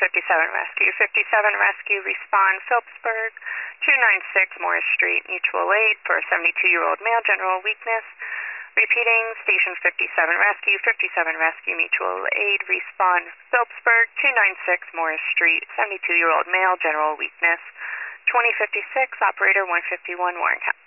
57 Rescue. 57 Rescue, respond Phillipsburg, 296 Morris Street, mutual aid for a 72-year-old male, general weakness. Repeating, Station 57 Rescue, 57 Rescue, mutual aid, respond Phillipsburg, 296 Morris Street, 72-year-old male, general weakness. 2056, operator 151 Warren County.